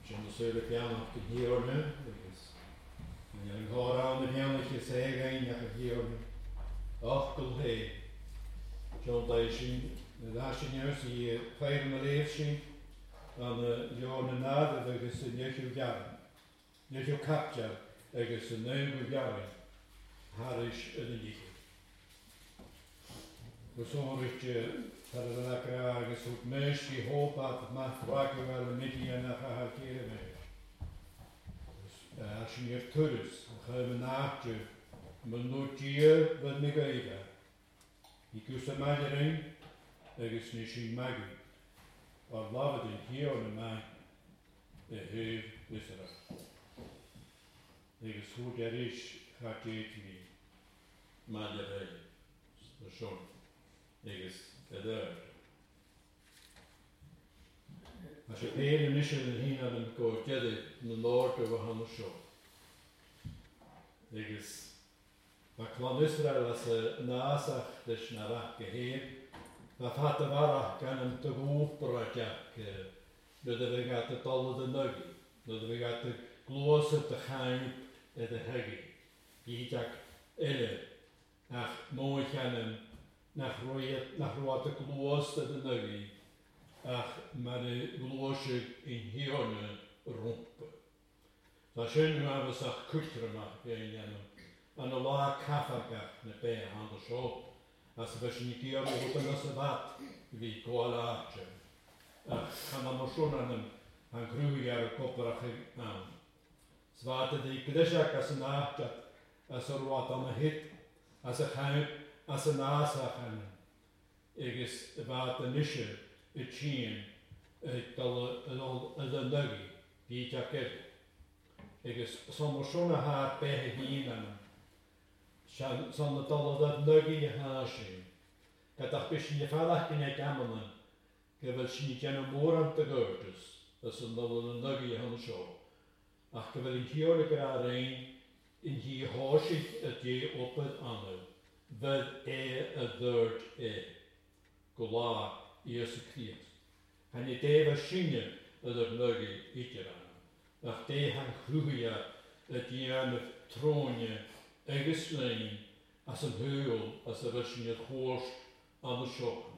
Sin na súla peanach go hiorne, agus an gárán na peanach is égain ach a hiorne. Achgul hé. John Day sin, na dásin eus I feir na leif sin, an John na náda agus yn neithio garan. Neithio capjar agus yn neithio garan. Harish yn y nich. Gosonrich Taradagra agus hwt meis I hopat math wagio fel y midi yn a chahar geir meis. Asyn i'r turus, a chym yn achtio, mae'n nhw dir fyd mig eiga. I gwrs y magirin, agus ni sy'n magi. O'r lafod yn hir yn y mag y hyf ysra. Agus hwt erish chageit mi magirin, y sion, agus gyderd. As y peir yn eisiau yn hyn yn gwrdd gedig yn lord o wahanol sio. Agus ma clan Israel as y nasach dys na rach geheir, ma fat y farach gan yn tygwf brodiac rydw fe gat y dolod y nygu, rydw fe gat y glwys y dychaib ed y hygu, I dag ele, ach mwy chanem nach rwad y glwys ed y nygu, ach mae'n glwysig in hiorne rwmpe. Da sy'n yma fysach cwtr yma gein yanam. An y la caffagach na be hand o sio. As y fysyn I gior I hwt yn ysafat fi gwael archer. Ach, can am o siwn an grwy ar y cobrach am. Sfad ydy gydysag as yn archer, as y rwad am y hyd, as y chaib, as y nasach an. Egys y fad yn eisiau, y tîn y nygu byd ac edd. Agus som o siwn a haar behe hyn an. Son y dolod y nygu y haar sy'n. Gadach bys ni ffalach gyn e gaman an. Gyfel sy'n I gen o môr am dy gwrdys. Ys yn dolod y nygu y han sio. Ach gyfel yn hior y gra rein. In hi horsig y di oped anu. Fyd y ddyrd Gola Iesu Christ. Han I deva sinne ydy'r nygu idir anna. Ach de han chrwya y dian y trónje agus lein as yn hwyl as y fysyn i'r hwrs an y sioch.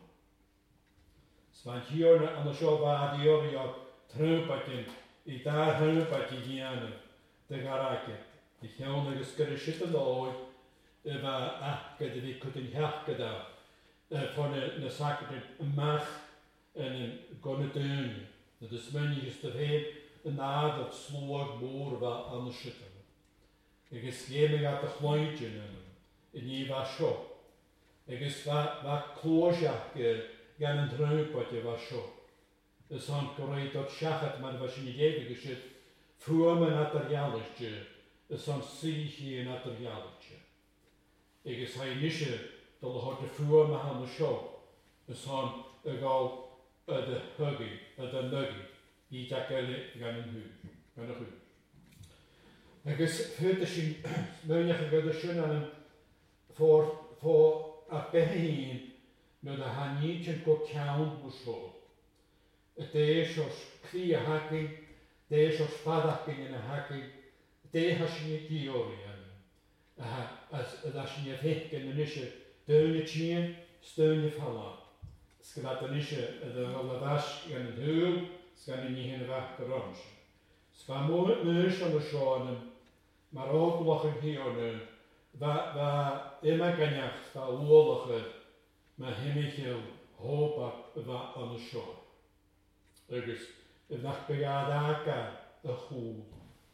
Svan hiorna an y sioch fad I orio trwmpatin I dar trwmpat I dian dy garaget. I chiawn agus gyrrysit yn oed y fa gyda fi cwtyn hiach gyda van de zaken mag en een gonnedeun. Dat is men is te veel een na dat sloeg boer wat aan de schieten. Ik is geen gaat de glointje in je was zo. Ik is wat kloosjak gaan een druipotje was zo. Dus han korrekt dat schachet maar was niet even geschit. Voor mijn materiaaltje. Dus han zie je materiaaltje. Ik is hij niet dat had de vroeg maar aan de show. Dus han egal de huggy, de nuggy. I takele gaan een huur. Gaan een huur. Ik is het is weinig gedaan schön aan voor a behin met de hanitje ko count busho. Het is als klie hacking, het is als padacking in een hacking. Het has niet theorie. Als je het in de nische Deune tjien, steun je vallen. Skat de nische de rolladas in het huil, skat niet in de weg gerons. Skat mooi neus aan de schoenen, maar ook lachen hier nu. Waar immer ganjacht van oorlogen, maar hemmichel hoop wat aan de schoen. Dus de nacht bejaardaka de goed.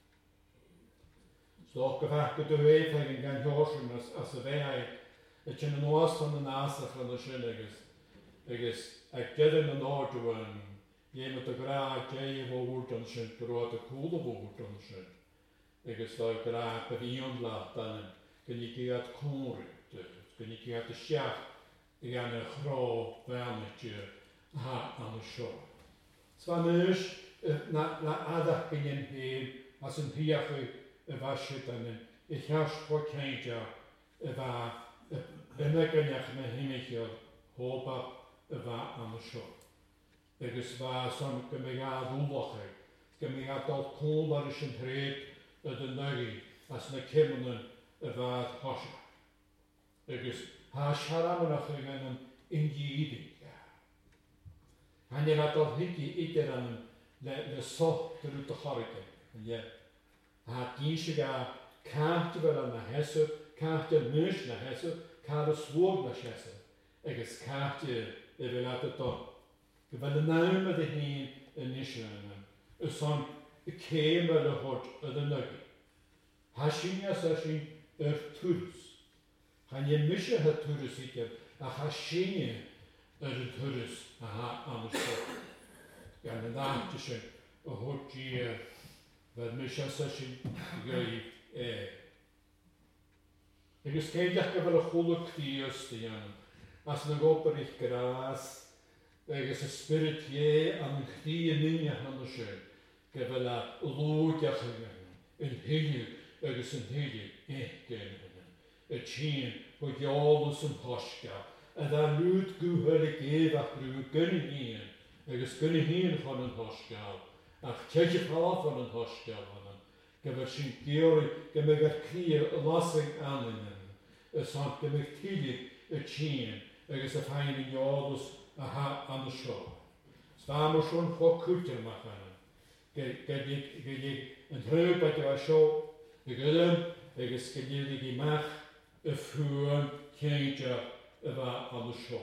Zo gevaarlijk de weefheid gaan jorsen als de wijheid. Het is een oos van de nasach van de schilliges. Agus, ik get in de noord te wonen. Je moet de graag jij woord aan zijn, grote koele woord aan zijn. Agus, dat graag bij die laat dan. Kun je het konrikte, kun je het schach. Ik ga een groot welletje aan de show. Zwanneus, na adag bin je heen, als een hiache wasje dan. Ik heb voor keintje, waar. En ik kan je met hemmetje hopen waar aan de show. Ik is waar zo'n gemeenschap doelwacht. gymig adal cwl ar ys yn hred y dynygu as na cymryd y fad hosio. Agus ha siaram yn ochr gan yn gyd. Han adal higi idir an le soch dyr yw'r chorigau. Ha gysig a cart fel an na hesw, cart y mwys na hesw, cart y swog na hesw. Agus cart y fel at y don. Gyfal y nawm ydy hyn yn nisio yna. Ys on y ceim fel y hod ydy nygu. Ha sy'n as a sy'n twrs. Han mysio hy twrs idir, a ha sy'n yr twrs a ha am y swog. Gan y ddant sy'n y hod gi fel mysio as a sy'n gyrif Agus ceidiach gyfer y chwlwg dios di an. As na gober eich gras, agus y spirit am yn chdi yn unia han o sy'n. Gyfer la lwdiach yn hylig, agus yn hylig gen hynny. Y tîn bod iolus yn hosga. A dda lwyd gwhylig ach rhyw gynnu hyn, agus gynnu hyn hon yn hosga. Ach teich half hon yn hosga hon. Gyfer sy'n geori gymig ar clir lasig anyn. Ys ond gymig tilig y tîn, agus y ffain yn iolus a ha am y sio. Sfam o sio'n chwa cwtyn mach anyn. Gydig yn hyb ac efo sio, y gydym, agus gydig i mach y ffwyn ceidio efo am y sio.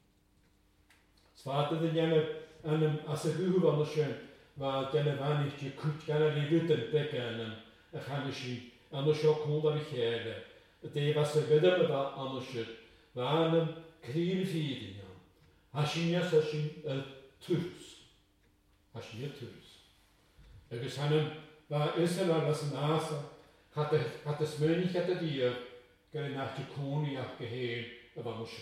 Sfad ydyn yn as y hwf am y sio, Wa gen y fan eich ti cwt gan yr i rydyn bega yn y chan y si an y sio cwnd ar y chede. Y def as y gydym y fa an y sio. Fa an y crin ffyd yn iawn. Ha sy'n as a sy'n y twrs. Ha sy'n y twrs. Agus han yn fa ysyn ar as yn asa. Chat y smynich at y dir gan y nach ti cwn i ac gyhyn y fan y sio.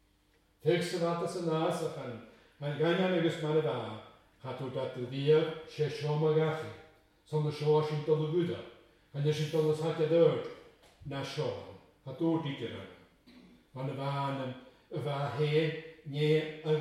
Tegs y fat as yn asa chan. Han ganyan agus man y fa. Hadw dat y ddiar se siom ag achi. Son y sio sy'n dod o gyda. Han y sy'n dod o sad y ddod na siom. Hadw digyr yna. Fan y fan y fa hen nie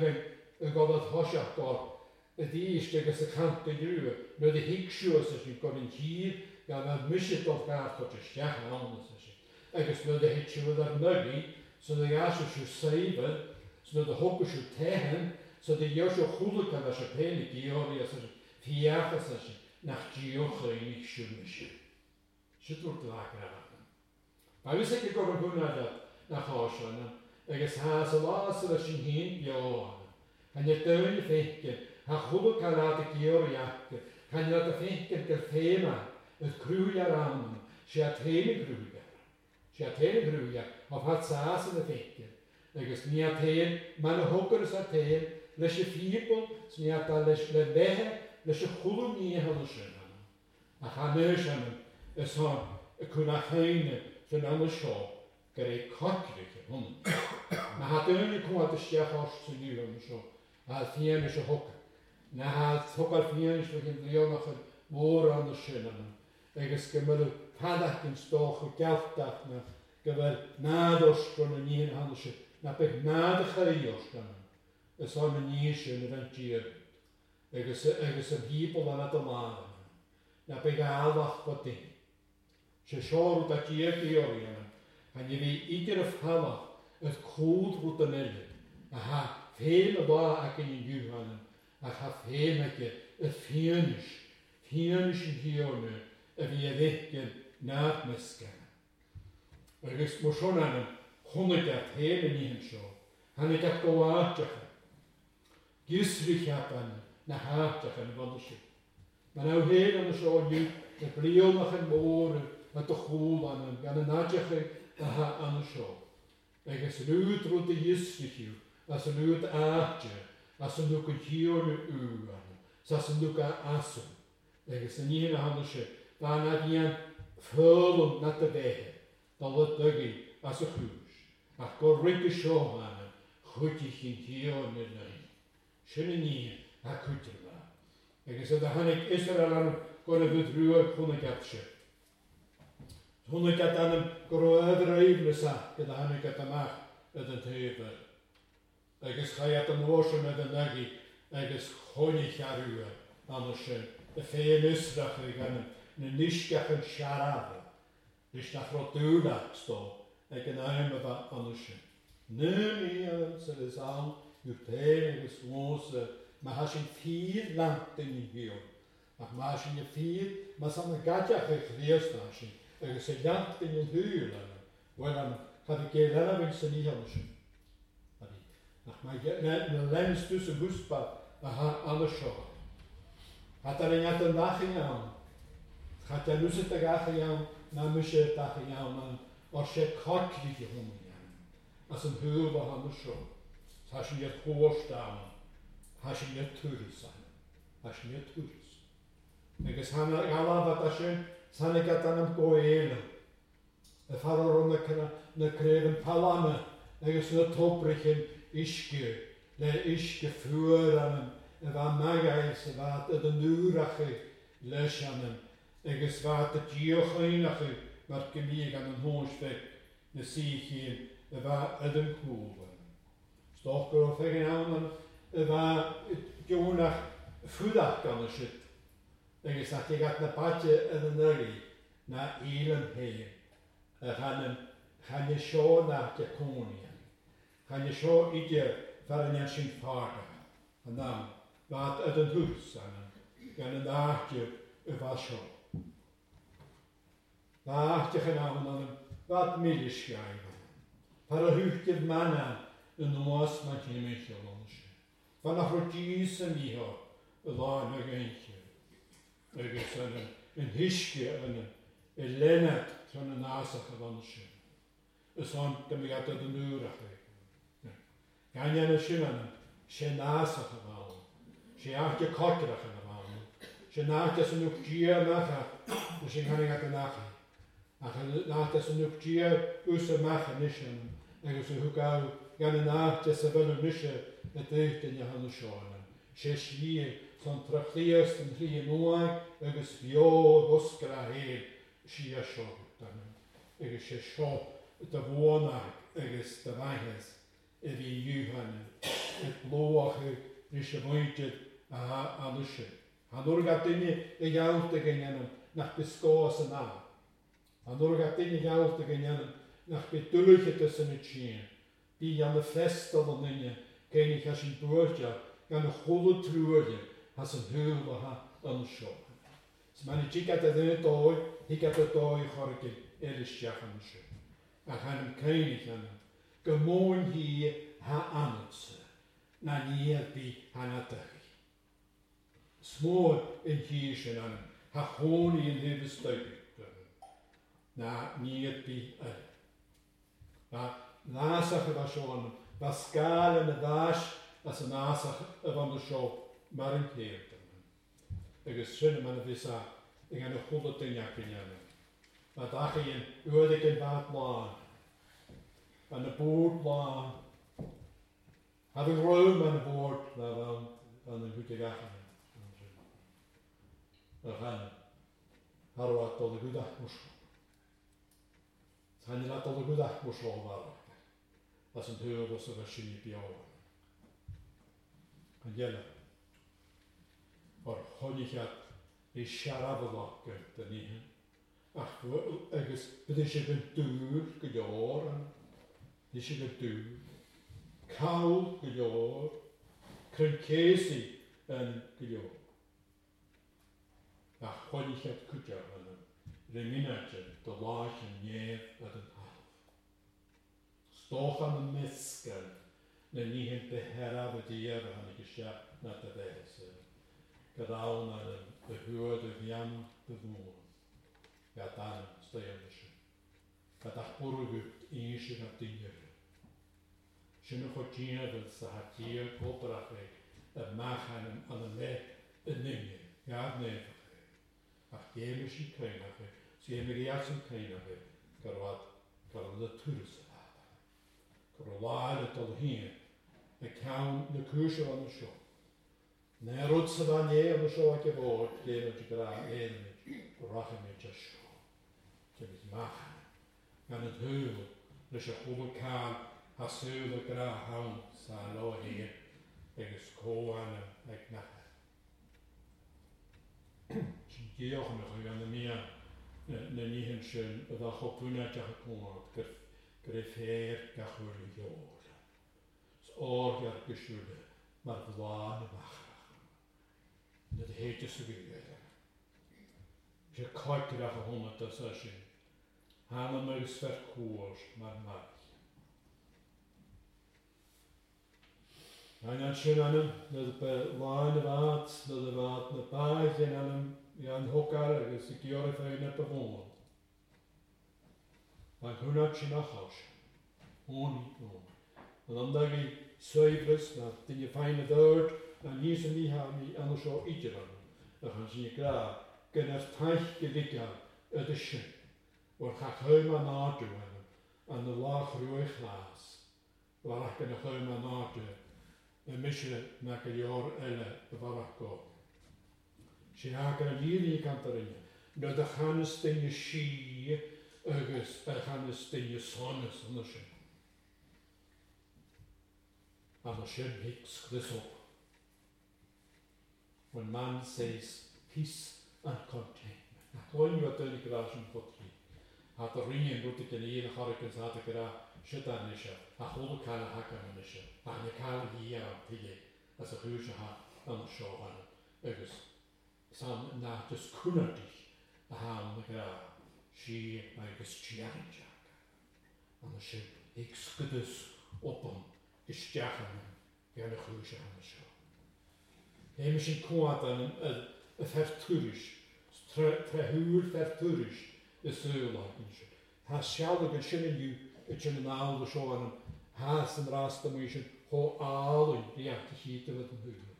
y goddod hosiach dor. Y ddys agos y cant y drwy. Nid y hig siw as sy'n goryn hir gan y mysydd dod garth o'r stiach awn as sy'n. Agos nid y hig siw ar nygu. So y gas siw seifad. So nid y hwg siw tehen. So de josh o chwlwg am as y pen i giori as y fiach as y nach gioch o unig siwr mysio. Siwt wrth lag ar yna. Ba wys eich gofyn hwnna na chos yna. Agos has y las yr sy'n hyn iol. Han y dyn y ffeinken. Ha chwlwg ar ad y giori ac. Han y ad y ffeinken gyr thema. Yd crwy ar am. Si a ten y grwy. Si a ten y grwy. O pat sas yn y ffeinken. Agos ni a ten. Man y hwgr ys a ten. Leis y ffibl, sy'n ni ata leis le lehe, leis y chwlw ni hon y sy'n anna. A chanys anna, ys hon, y cwna chaine, sy'n anna sio, gyda ei codrych yn hwn. Na hadyn y cwad y stiach os sy'n ni hon y sio, a fian ys y hwg. Na had hwg ar fian ys yn ddion o'ch yn môr anna sy'n anna. Agos gymryd y padach yn stoch y geltach na, gyfer nad os gwn y ni'n hon y sy'n, na beth nad y chai os gwn. Ys o'n yn nisio yn y fan gyr. Agos yn hybl an y man. Na beth alwach bod dyn. Se sior wrth a gyr gyori yna. Han i fi idir y ffalach yd cwd rwyd yn elyn. A ha ffeil y ba ac yn yw yna. A ha ffeil ac y ffianish. Ffianish yn hiorna. Y fi edrych nad mysgan. Agos mwys hwnna yn hwnnw dat hen yn un sio. Han i dat gwaadach. Gysrych apan na hartach yn fodysig. Mae'n aw hen yn y sio yw, na bliolach yn môr at y chwl an gan y nadjach an y sio. Agos rwyd rwyd y gysrych yw, as y rwyd aadja, as y nwg yn hior y yw an, as y nwg a aswm. Agos yn un an y sio, fan a dian ffyrlwm na dy fehe, dal y dygu as y chwys. Ac gorrig y sio an, chwydych yn hior yn y nain. Sy'n yn ni a cwtr yma. Agos ydy hannig Israel an gwrdd y drwy'r hwn y gatsio. Hwn y gad an gwrdd yr eiflus a gyda hannig at amach ydyn teifr. Agos chai at y môs yn ydyn nagi agos chwnig ar yw am y sy'n y ffein ysrach gan y nisgach yn siarad. Rys nach rodwlach sto, ag yn aim y fa anwysyn. Nyn I yn sydd ys awn, yw'r pen ag ys mwys, mae hasyn ffydd lant yn I hiwn. Ach mae hasyn y ffydd, mae sam y gadiach eich ddios na hasyn, ag ys y lant yn y hwyl yna. Wel am, chad I gael yna fy'n sy'n I anwysyn. Ach mae lens dus y gwsba a ha anwysio. Had ar ein ad yn ddach yn iawn. Chad ar nwys y dagach yn iawn, na mysio dach yn iawn, o'r se codli di hwn yn iawn. As yn hwyl o anwysio. Hasyn i'r hwrs dawn. Hasyn i'r twrs an. Hasyn i'r twrs. Agus hana galaf at asyn, sana gadan am goel. Y ffaror o'n y cref yn palama. Agus yn y tobrich yn isge. Le isge ffwyr an y fa magais, y fa y nŵrach y leis an y. Agus fa y diolch einach y mae'r gymig an yn hwnsfeg. Y sich un y fa ydyn cwb. Stoch gyro ffeg yn awn y fa diwnach ffwydach gan y sydd. Agus at I gat na badge yn y nyri na il yn hyn. Chan y sio na dy cwmni. Chan y sio idir far yn sy'n ffarga. Anam, fad ydyn hwrs anam. Gan yn ardio y fa sio. Fa ardio yn awn anam. Fad milisgaif. Par y hwyrdydd mana yn oes mae ti'n meithio o'n sy'n. Fa na rhodys yn iho y lan ag einchio. Agus yn hisgi yn lenad tron yn asach y fan sy'n. Ys hon gymig at ydyn nŵrach ei. Gan yn y sy'n anna, sy'n asach y fan. Sy'n ardio codrach yn y fan. Sy'n ardio sy'n ywch gia macha, sy'n canig at y nachi. Ac yn ardio sy'n ywch gia ws y macha nisyn. Agus yn hwgaw gan yn ardio sy'n fel y nisyn y dweud yn yhan y sioen. Sy'n slir son trachlias yn rhi yn oag, agus fio gosgra hel si a sio. Agus se sio dy fwonag, agus dy fahes, fi yw y bloach rys y fwyntydd a anwysyn. Hanwr gadyn I iawt ag enyn nach bysgos yn a. Hanwr gadyn I iawt ag enyn nach bedwylch ydys yn y tîn. Bi an y ffestol yn enyn, gen I chas i'n bwyrdia, gan y chwlw trwyr has yn hwyl o ha yn sio. So mae'n I gad y doi, hi gad y doi chorgyn eristiach yn sio. Ac han yn cainig yna, gymwyn hi ha anwts, na ni bi han adach. Smôr yn hi sy'n anna, ha hwn I yn hyfys dweud. Na ni bi yr. Nasach y fa sio anna, fa sgal yn y fas, as y nasach y fan y sio, Mar yn ceir. Agus sy'n yma'n y fysa, yng gan y chwlw dyniach yn yna. Mae dach i'n ywedig yn fad lan. Yn y bwrdd lan. Had yn rwym yn y bwrdd na fan yn hwydig achan. Ych han, harwad dod y gwydach mwysol. Han i'n adol y gwydach mwysol farach. As yn hwyl os yma sy'n I biawn. Yn yna. O'r honigad I siarad o logyn dyn ni hyn. Ach, agos bydd eisiau gyn dŵr gyda'r. Eisiau gyn dŵr. Cawl gyda'r. Cryncesi yn gyda'r. Ach, honigad cwdiar yn ringinad yn dy lach yn nef ad yn half. Stoch am y misgan na ni hyn beheraf y diaf a hannig eisiau na dy ddes. Gadawn ar y hwyd y fiam y ddŵr. Gadan steion ysyn. Gadach bwrwyd eisiau na dynir. Sy'n o'ch o dîna fydd sa hatir cobrach y machan yn y le y nynnu. Gad nefach. Ach gem ysyn cainach. Sy'n ymwneud sy'n cainach. Garwad y twrs y fad. Garwad y dol hyn. Y cawn y cwysio fan y sio. Na rwyd sydd fan e am y sio ac e fod, gen o di gra ennig, rach yn eich sio. Gen i machan. Gan y hwyl, nes y chwbl cael, a sydd o gra hawn, sa lo hyn, agos coan ag nachar. geochnig gan na mia na nihin sin a dda chopuna deach cwmad gyr gachwyr i o'r. O'r gar gyswyd mae'r flaen y bachrach. Nid heidys y gyda'i. Sy'n coed gyda'r hwnnw dys a sy'n. Han am ysfer cwrs mae'r march. Angen sy'n anam, nid y laen y fad, nid y fad na baich yn anam gan hogar agos i gior y ffein y bafon. Ac hwnna sy'n achos. Hwn i nhw. Yn amdag i Soifrys na dyn i ffein y ddod a nis yn ni ha mi an o sio idr an. Ac yn sy'n i gra gyda'r taich gydigal y dysyn. O'r chach hym a nadw an y lach rwy'ch las. O'r ac yn y hym a nadw y mysio na gyda'r ele y farach o. Sy'n ag yn y lir i cantarinna. Nid y chanys dyn i si agos y chanys dyn i sonus yn y sy'n. And the shed picks this up. When man says peace and contentment. Na gloin yw adyn i gyda'r sy'n ffotri. A dy ringin rwyd i gynnu yn chorygys a dy gyda sydan eisiau. A chwl y cael y hagan yn eisiau. A ni cael hi ar pigi. As y chwys y ha yn y sio fan. Agos. Sam na just cwnadich. A ham y gyda. Si agos tiarin jac. And the shed ysgydys opam. Ysdiachan gan y chwys yn y sio. Heim sy'n cwad yn y ffertwrys, trehwyr ffertwrys y sŵl ag yn sy'n. Ha sialwg yn sy'n yw y sy'n yn awl y sio yn has yn rast am eisiau ho awl yn diach y hyd y fod yn hwyl.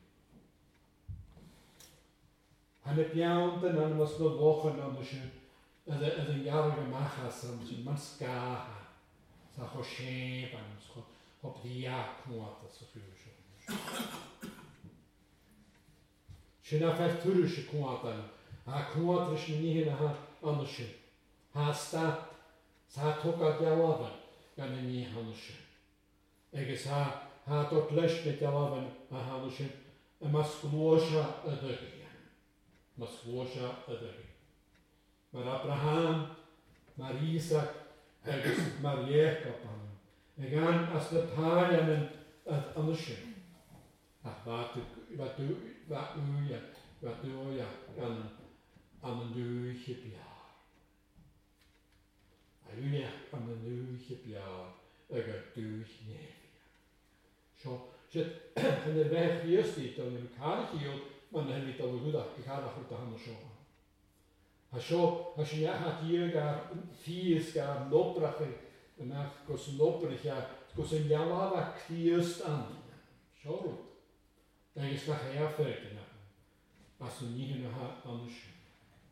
Han y biawn dyn yn ymwys na loch yn am y sy'n ydd yn iarg y machas am sy'n man sgaha. Sa cho sieb am sy'n hop ddiach mwad as y chwys yn. Sy'n a ffertwrys y cwad yn. A cwad rys ni hyn a an y sy'n. Ha stap. Sa togad iawafan gan y ni han y sy'n. Egys ha dod leis na iawafan a han y sy'n. Y masglwysio y ddygu. Masglwysio y ddygu. Mae'r Abraham, mae'r Isaac, egys mae'r Jacob an. Egan as na tai an y sy'n. Ach fa uia gan an y nwych y biar. A uia an y nwych y biar ag y dwych nefia. So, sydd yn y fech i ysdi, dyn nhw'n cael eich hil, mae'n hynny dal o gwydda, i cael eich wyda han o sio. A sio, a sy'n iach i'r gar ffys gar nobrach yn ach gos nobrach a gos yn ialaf a cdiast an. Sio rwyd. Egys na chai a ffyrdd yna. As yn ni hyn o an y sio.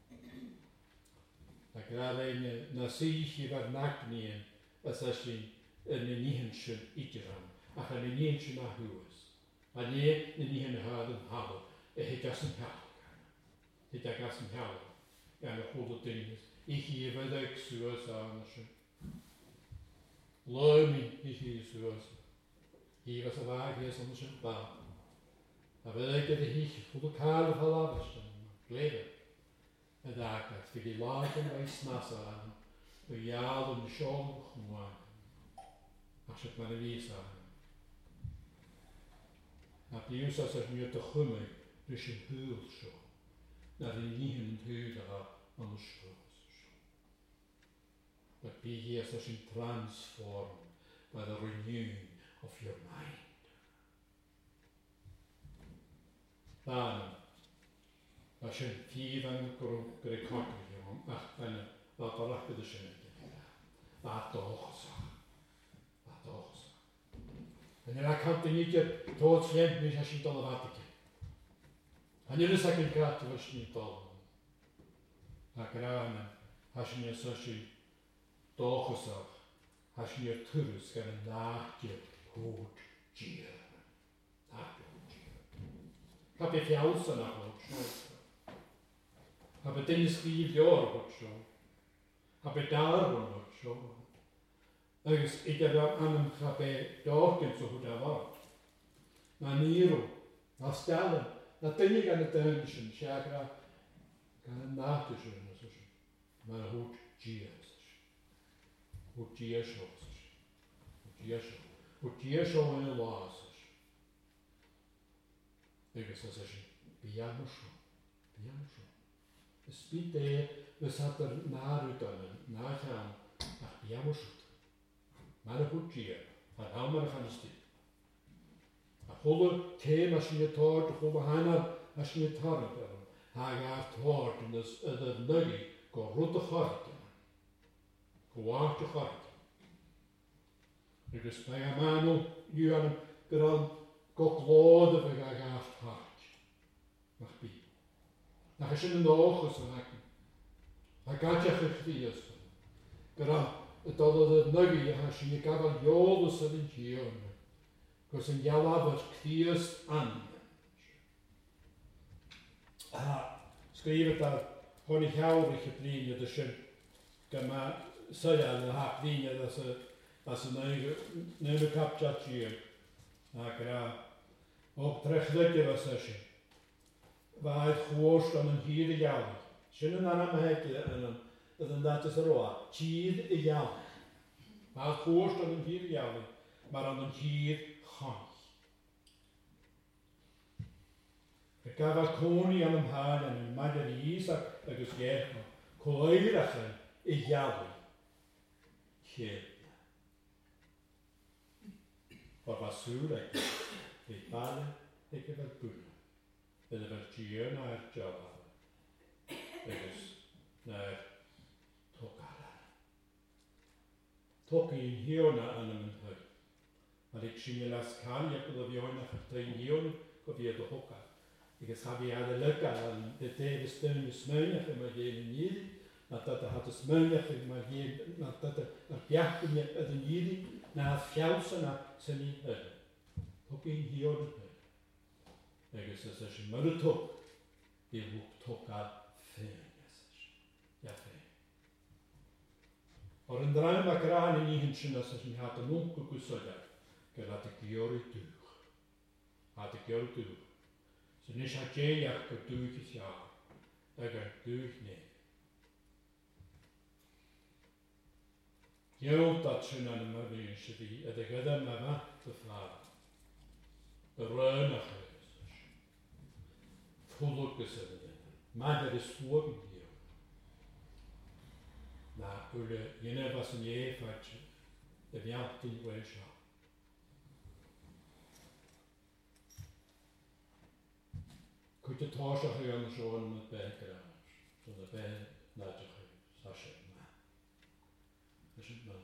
Ac ar ein na sych i fer nagni as a sy'n yn y ni hyn sy'n idran. Ac yn y ni hyn sy'n a hwys. A ni hyn o had yn hal. E hygas yn hal. Hygas yn hal. Gan y chwld o dynus. I chi fyddag sŵas a an y sy'n. Lwy mi i chi sŵas. Hi fas a fag hi as an y sy'n ba. A fyddag gyda hi chwld o cael y halafas. Gleda. Y dagad, fydd i lag yn eis nas an, y ial yn siol chwmwan, ac sydd mae'n ys an. A biws as yr niwyd y chwmau, rys yn hwyl sio, na'r un ni hyn yn hwyl a an y sgwrs. But be he as yn transformed by the renewing of your mind. Dann, a sy'n ffydd yn gyda cogri yw, ach yn y barach gyda sy'n egin. A dochsach. A dochsach. Yn yna cant yn idiot, dod sy'n mis a sy'n dol o fatig. Yn yna sy'n gyda grat o sy'n dol. Ac yn yna, a sy'n yna sy'n dochsach, a sy'n yna tyrus gan y nachdiad hwd gyr. Nachdiad hwd gyr. Ca beth iaws yna hwd. A beth dyn ysgrif dior bod sio. A beth dar hwn bod sio. Agus I gyda anam cha beth dorgyn so hwyd afar. Na niro, na stelen, na dynnu gan y dyn sy'n siagra gan nach is yn ys ys. Mae'n hwt gias ys. Hwt gias os ys. Hwt gias o yn y las ys. Ygys ys ys. Biam ys o. Ysbyd fys hat nar ydan na chan ach biam ys o. Mae'n hwt gias. Mae'n hawn mae'n chan ysdi. A chwlw cem as yn y tord, chwlw hanner as yn y tord. Hag ar tord yn y nygu go rwyd y chord. Go wart y chord. Ygys mae a manw yw an gyda'n go glod y fyg ag ar tord. Mach bi. Nach ysyn yn och ys yn ac. A gadjach eich di ys. Gyda y dolydd y nygu a has yn y gafal iol ys yn gion. Gos yn ialaf yr cdias an. Sgrifet ar hwn I llawr eich y blin yd ysyn gyma sylian y hap ddyn as y neud y captcha tîr. Ac o drechlyg ys ysyn. Faedd chwrs am yn hyd y iawn. Sy'n yn anam heg yn dat ys yr oa. Tîd y iawn. Faedd chwrs am yn hyd y iawn. Mae'r am yn hyd chonch. Y gafal cwni am ymhaen yn y maid yr is ag ys gech. Coeir allan y iawn. Chyr. O'r fasŵr ag ei bale ag efo'r bwyn. Bydd efo'r gion a'r job agos na'r togara. Togin hiona yn ymwneud. Ar eich sy'n ei las can, ac oedd o fion a'ch ydyn hion, go fi yd o hoca. Ygys ha fi ad y lyga, y def ystyn y smynach yma hyn yn nid, na dad a had y smynach yma hyn, na dad a'r biach yn ydyn nid, na ffiaws yna sy'n ei hyn. Togin hion yn hyn. Ygys ys ysyn myr y tog, i lwp toga ffyn. Ja, ffyn. O'r yn draen ac rhan yn ei hyn as ysyn had y mwng o gwsodiad. Gyda dy gior I dwch. A dy gior I dwch. So nes a deiach gyda dwch I siar. Ag ar dwch nef. Iawn dat sy'n an yma fi'n sydd I ydy gyda yma dy fflad. Y rhan a'ch ys. Ffwlwg ys ydy. Mad ar yswog yn diw. Na, yw'r un efas yn eif at y fiant yn gweud siar. Cwyd y tos o'ch chi o'n sôn yn y beth gyda. So y beth nad o'ch chi. Sasha yma. Sasha yma.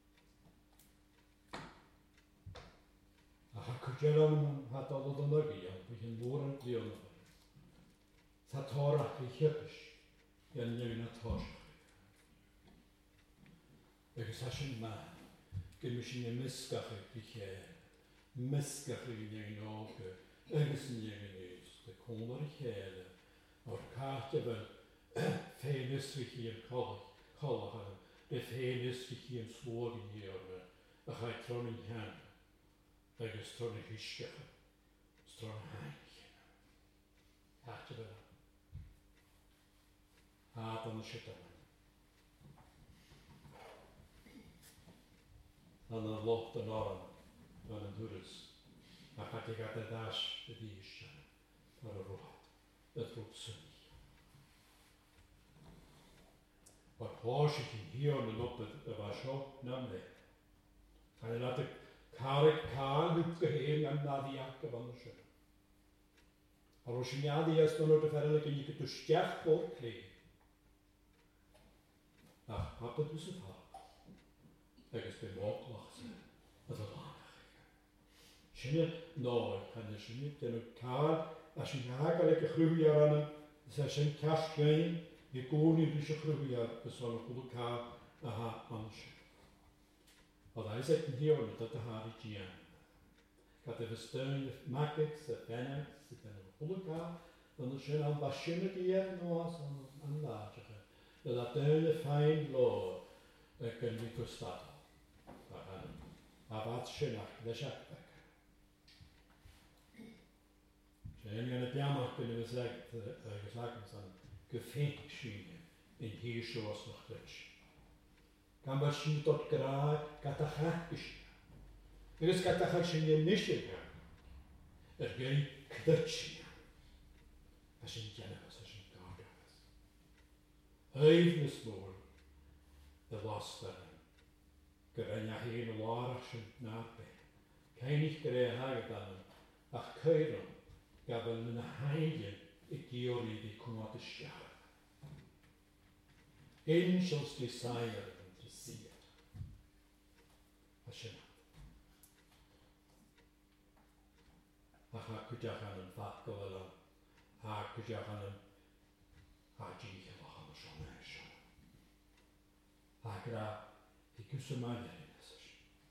A ha cwyd o'n hadol o ddynnygu, ond bych yn fwr yn glion o fe. Tha torach I chyrkys. Ia'n yw'n a tos o'ch chi. Ych sasha yma. Gymys i'n ymysgach i'ch lle. Mysgach i'ch yw'n og. Ygys yn yw'n de konder I hele. O'r caart efo ffenus fi chi yn colach. De ffenus fi chi yn slwag yn hier. A chai tron yn han. Agos tron yn hysgach. Tron yn hain. Caart efo. Haad yn y sydd An y lot yn oran. An yn hwrys. A chai ti gada das y ddys. Ar y roed. Y drwg syni. O'r hos I chi hion yn op y fasio na'n le. Cael ei lad y careg cael hwb gyhyn am naddiach y fan y sy'n. Ar oes i'n iaddi as dyn nhw'n dyfferol ag yn I gydwstiach o'r cle. Ach, hapad ys y ffa. Agos byn moglach sy'n. Y ddolach. Sy'n nôl, chan y sy'n dyn nhw'n cael a sy'n hag ar eich chrwyar anna, sy'n cas gain, I gwn I bwys y chrwyar, ys o'n chwlw cael a ha ansio. Oedd eis eich yn hion y dod a har I gian. Gad efo styn y magets, y bennegs, y bennegs, chwlw cael, ond sy'n am basyn y dier no as an lagach. Yd a dyn y ffain lo, y gynnu gwstadol. A fad sy'n ach, ddesiach bec. Sy'n yn y biamach yn y fyseg, agos agos an gefeint syne in hier soos nog rich. Gan was sy'n dod gra gata chagis. Yrys gata chag sy'n ynysig. Gei cdych. A sy'n genefas a sy'n gargafas. Hyfnus môr y lostar. Gyrenja hyn o larach sy'n narbe. Cainig greu hagad anna. Ach ceiron gafel yn y haidyn y giori di cwmad y siarad. Angels desire to see it. Hashem. Ach cwdiach yn ffacol yla. Ach cwdiach yn hagig ylach yn y siarad eisiau. Ach ra i gwsymau yn ysys.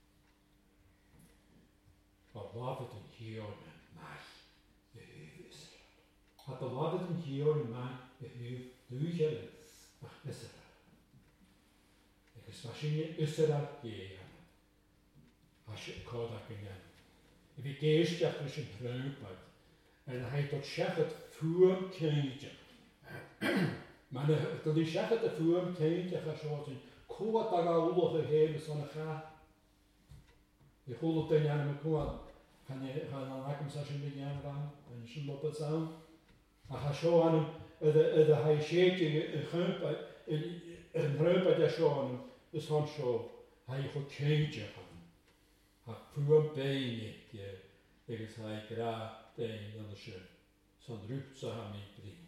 O'r lafod yn hion yn mai y hyf Israel. At y lafod yn hion yn mai y hyf dwygelyd ach Israel. Agus was sy'n Israel gean. As y cod ac yn iawn. If je geestjach dus een ruimpad. En hij tot scheffet voeren kindje. Maar dat is scheffet de voeren kindje geschoten zijn. Koa daga ulo verheben zo'n ga. Je hoort het in aan me koa. Gaan dan hakken zoals je met jaren aan. En je zult op het aan. Maar ga zo aan hem. De hij scheetje een ruimpad. Een ruimpad ja zo aan hem. Dus van zo. Hij gaat kindje gaan. Ha pŵr bein agus ha gra bein an se son rúpsa ha mi brin.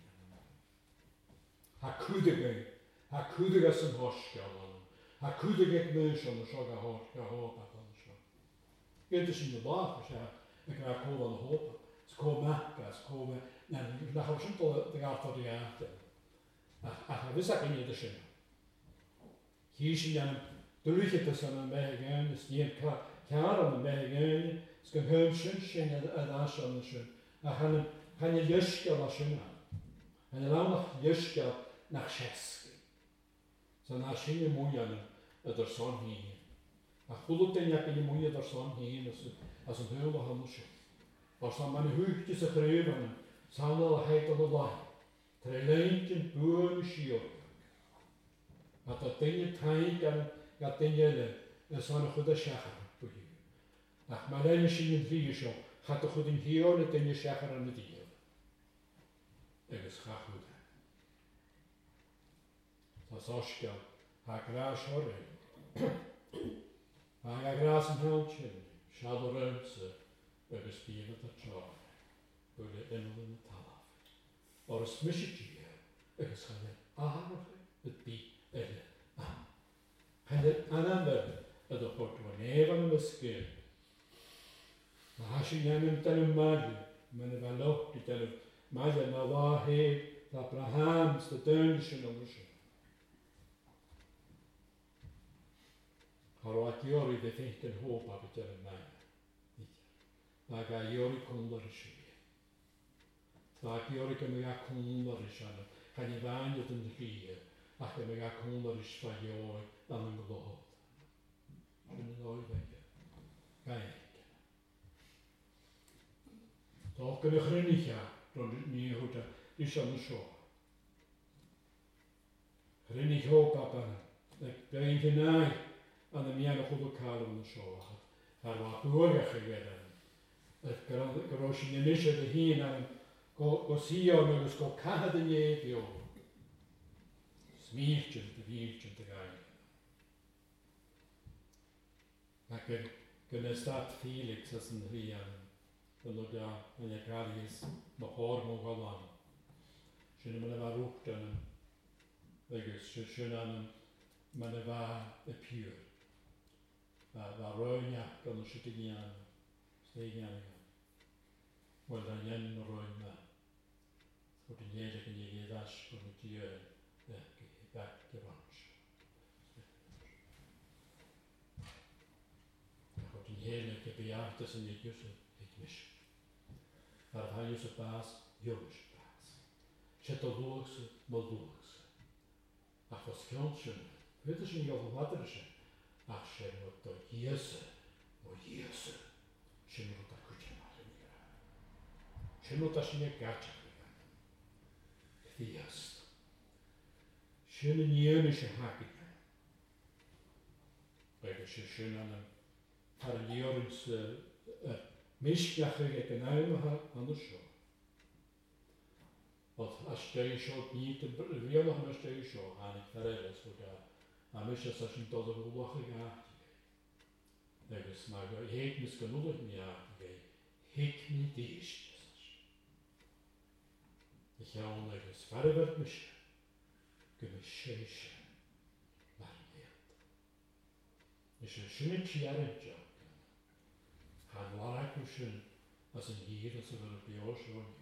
Ha cúdaga san horsgal an. Ha cúdaga ag mwys an so ga hópa an se. Gynta sy'n y bach se a gra cóla an hópa. Sko macas, ko na ha sy'n tol dy garfod i ate. A ha fysa gyn i dy sy'n. Hi sy'n an drwychyd ys an meh gyn, ys ni'n Kjær om meg gøy, skal hømsyn sin asan sin. Han jyska la sin. Han launa jyska nach skeski. Så na sin mojan der son hi. A khulutten jak ni moja der son hi, as en hula hanus. As man hugte se grøvan, sanal heit og la. Treleinten boon sjio. At dat dinge teigen, gat dinge son goede schachar. Ach maar alleen als je in het zo gaat de goed in hier het in je zeggen aan het dier. En het gaat goed. Dat is als je haar graas hoort. Haar graas een handje. Schade ruimte. We bespelen dat jaar. Door de innerlijke in het half. Maar als misje het is gaan het bi aan. En het aanbrengen. Het wordt wanneer van een skill. Maar als je neemt dan een magie, met een valok die dan magie naar waar heeft, Abrahams de tuinschen om ze. Haar jori de vindt een hoop op het een mij. Maar ga jori konder is. Maar jori kan me ga konder is aan. Kan je waanje ten drieën, ach kan me ga konder is van jori dan een geloof. Zullen nooit weggen. Ga je. Toch kunnen we niet gaan, rond het nieuwe hoed, is aan de show. Grinnig hoop, papa. Ik ben genaai aan de mijne goede kaal aan de show. Haar wat behoorlijk geworden. Het grootje niet is er heen aan go zie nog eens go kaden je joh. Smiertje te wiertje te gaan. Maar kunnen staat Felix als een rian. Dan ja, en je gaat eens nog hoor mogen lang. Schön man war rupt dann. Weges schön an man war a pure. War roja kan je te gaan. Stegen. Wel dan jen roja. Voor de hele kan je das voor het je back de ranch. Voor die hele gebejaagdes in je jussen ik mis. Maar hij is een baas, jongens baas. Zet de loogse, maar loogse. Ach, wat skantje. Weet je niet over wat er is? Ach, ze moet dat jessen, maar jessen. Ze moet dat kutje maken. Ze moet dat niet gatje. Fiest. sin yn iwn eisiau hagi. Agus sin an ar y liorins misgiach ag yn awm an y sio. Oedd asdau sio nid yn rion o'n asdau sio hanig fareles o da. A mis as sy'n dod o'r wlach ag ati. Agus mae go heig mis ganwlwch ni ati gai. Heig ni deist. Ich iawn agus farifert mis. Gymys seis. Mar meeld. Is sy'n ti ar y joc. Han larag o sy'n as yn hir as yfyr y bio sio ni.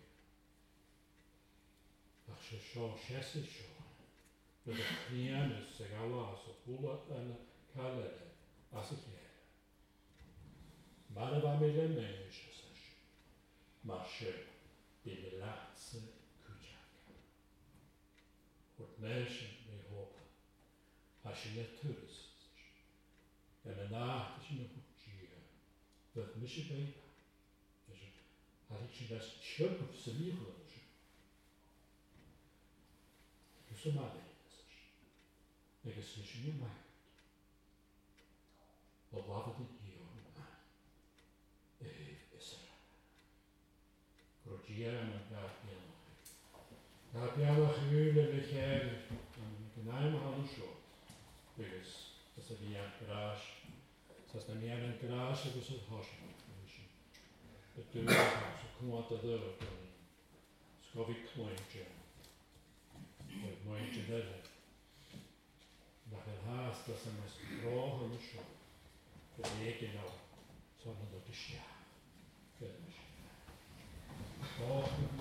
Ach sy'n sio siesi sio. Bydd y chnian ys ag ala as o hwla yn caled as y lle. Mae'r familj mewn eisiau sys. Mae sy'n bydd y lats y cwjag. Wrth nes yn ei hob. A sy'n y turist. Yn y nacht sy'n y hwtio. Bydd mis y beida. A ddech sy'n das siwr sy'n ei hwtio. Ys y madde. Agus is yn ymwneud. O lafod yn hiwn yma. Is yr. Rogia yn y gabian. Gabian o'ch hwyl yn y cher. Yn gynnau mae hwn sio. Agus ys y fi ar gras. Sas na mi ar yn gras agus y hosn. Y dŵr os y cwmwad y ddod. Sgofi clwyntio. Oedd mwyn ddod. Nach yn haast as yn ys roch yn y sio. Bydd egin o. Son yn dod i siaf. Bydd yn siaf. Och,